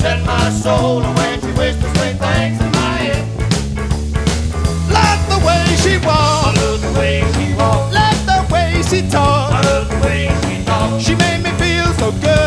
set my soul when she whispers sweet things in my ear. Love the way she walks. I love the way she walks. Love the way she talks.